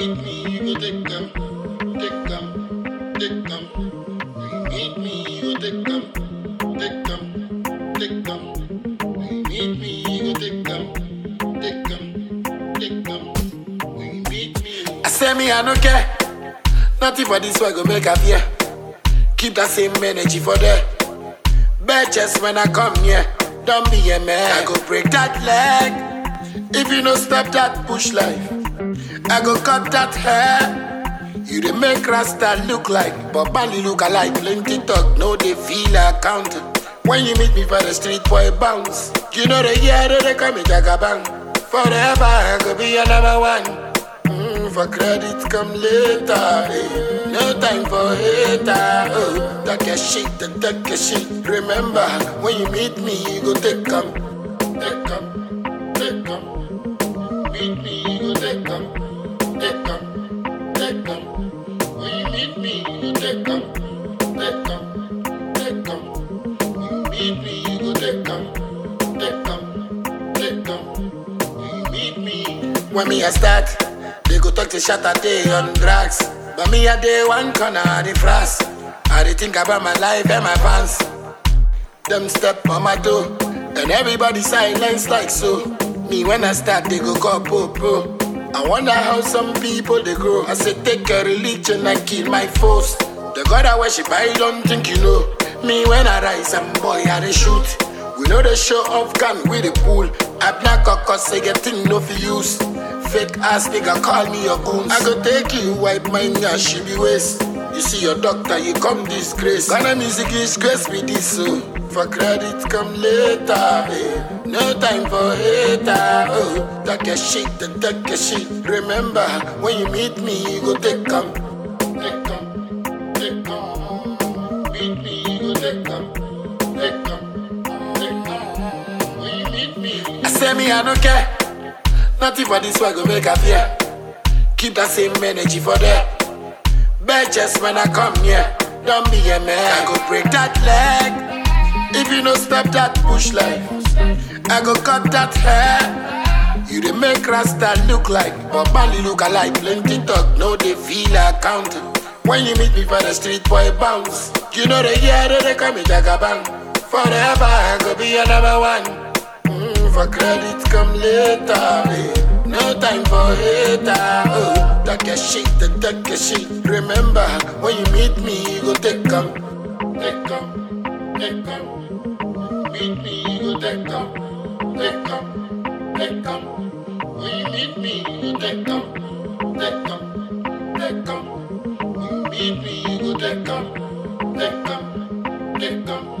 meet me, you go take them, take them, take them. When you meet me, you go take them, take them, take them. When you meet me, you go take them, take them, take them. When you meet me, I say me I no care. Nothing for this one go make a fear. Keep that same energy for there. Bitches when I come here, don't be a man. I go break that leg. If you no stop that push life, I go cut that hair. You dey make Rasta look like, but Bali look alike. Plenty talk, no they feel account. When you meet me for the street, boy bounce. You know the year that they call me Jagabang. Forever I go be your number one. For credit come later, eh. No time for hater. Oh, take your shit and take your shit. Remember, when you meet me, you go take come, take come, take come. Meet me, you go take come, take come, take come. When you meet me, you go take come, take come, take come. When you meet me, you go take come, take come, take come. When you meet me, when me I start. They go talk to Saturday on drugs, but me a day one corner of the frost. I dey think about my life and my pants. Them step on my toe, and everybody silence like so. Me when I start, they go call po. I wonder how some people they grow. I say take a religion and kill my foes. The God I worship, I don't think you know. Me when I rise, I'm boy I dey shoot. We know the show off gun with the pool. I black a cause I get thing no for use. Fake ass nigga call me your goons. I go take you, wipe my ass, she be waste. You see your doctor, you come disgrace. Gonna music is grace with this so. For credit come later, eh. No time for hater. Oh, take your shit and take your shit. Remember, when you meet me, you go take come, take come, take come. Meet me, you go take come, take come, take come. When you meet me, I say me I don't care. Nothing for this one go make a fear. Keep that same energy for there. Bitches when I come here, don't be a man. I go break that leg. If you no stop that push life, I go cut that hair. You dey make Rasta look like, but Bali look alike. Plenty talk, no they feel account. When you meet me for the street, boy bounce. You know the year that they call me Jagabang. Forever I go be your number one. For credit come later, eh. No time for hater. Oh, take your shit and take your shit. Remember, when you meet me, you go take come, take come, take come. Meet me, you go take come, take come, take come. When you meet me, you go take come, take come, take come. When you meet me, you go take come, take come, take come.